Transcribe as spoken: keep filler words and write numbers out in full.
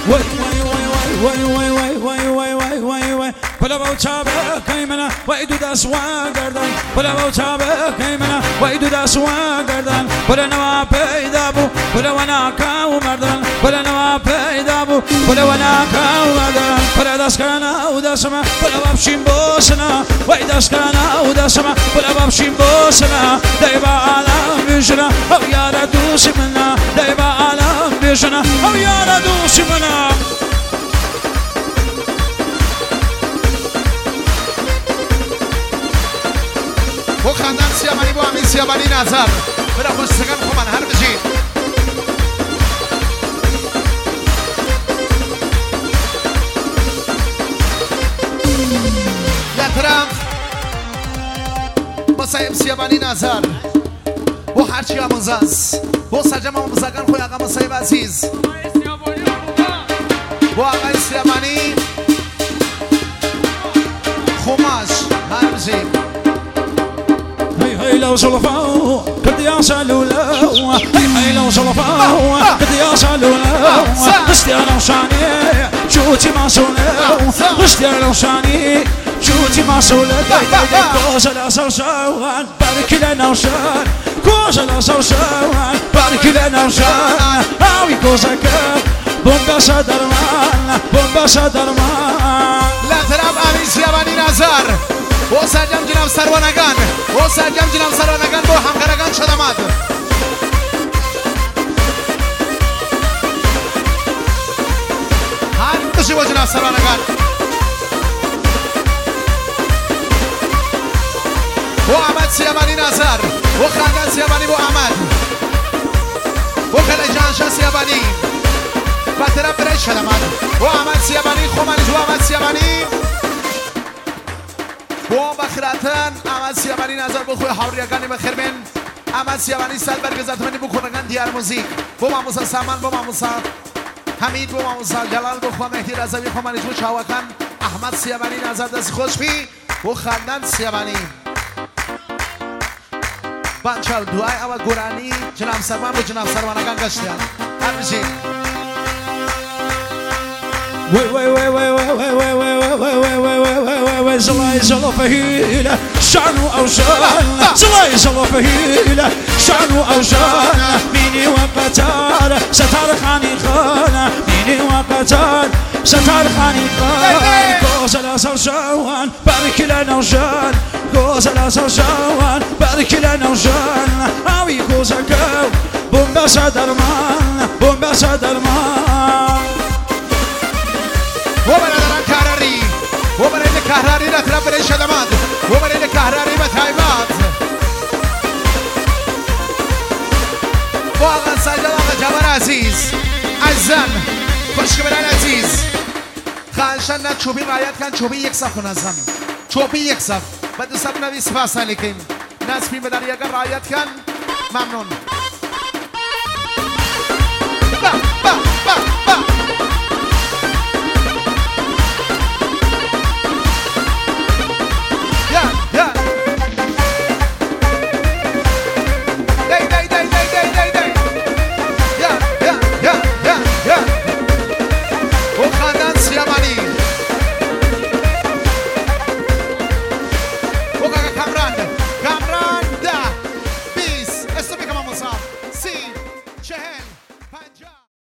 وای وای وای وای وای وای وای وای وای وای بلا بوچابه کیمنا وای دو دست واگردن بلا بوچابه کیمنا وای دو دست واگردن بلا نوا پیدا بو بلا ونا کاو مردن بلا نوا پیدا بو بلا ونا کاو مردن بلا دست کنا و دستما بلا بابشیم بوسنا وای دست کنا و دستما بلا بابشیم بوسنا دیبا عالم بیشنا او یار دوست منا دیبا عالم بیشنا او یار دوست منا و خاندان سیابانی با امین سیابانی نظر برا خوشتگان خومن هر بجید یه طرف با سیم سیابانی نظر و هرچی همونزاز و سرجم همون بزرگان خوی آقا مسایب عزیز و آقای سیابانی خماش هر بجید هاي لو صلفاو قد يا سالولا هاي لو صلفاو قد يا سالولا قشتي انا وشاني شوتي ما سولا قشتي انا وشاني شوتي ما سولا كوز لا سوسوان بارك لنا وشان كوز لا سوسوان بارك لنا وشان هاوي كوزك بومبا صدرمان بومبا صدرمان لا تراب امین سیابانی نظر و سرجم جناب سروانگان و سرجم جناب سروانگان با همکارگان شدماد هر کسی با جناب سروانگان و احمد سیابانی نظر و خاندان سیابانی با احمد و خلجان سیابانی و طرف برای شدماد و احمد سیابانی خومنج و احمد سیابانی و بخیراتن احمد سیابانی نظر بخوی حوریگانی بخیر بین احمد سیابانی سال برگزارتمانی بکنگان دیار موزیک با ماموسا سامان با ماموسا حمید با ماموسا جلال بخوا مهدی رضوی خمانیج و شاوکان احمد سیابانی نظر دست خوشبی و خاندان سیابانی بانچال دوای اول گورانی جناب سرمان و جناب سروانگان گشتیان هر بشی وای وای وای وای وای وای وای وای وای وای وای وای وای زلاي زلا فهيلة شعن وأوشان زلاي زلا فهيلة شعن وأوشان ميني وقتال ستار خاني خانة ميني وقتال ستار خاني خانة كوزلا سوشان بارك لنا وشان كوزلا سوشان بارك لنا وشان هاوي كوزكاو بومبا صدرمان بومبا صدرمان و برادران کهراری و برای کهراری را طرف برای شدماد و برای کهراری و تایبات و آقا سجاد آقا جبر عزیز عزیزان خوشک برای عزیز خواهشان نه چوبی رایت کن چوبی یک صف کن ازم چوبی یک صف و دو صف نوی سپاس علیکم نصفی بداری اگر رایت کن ممنون با با با با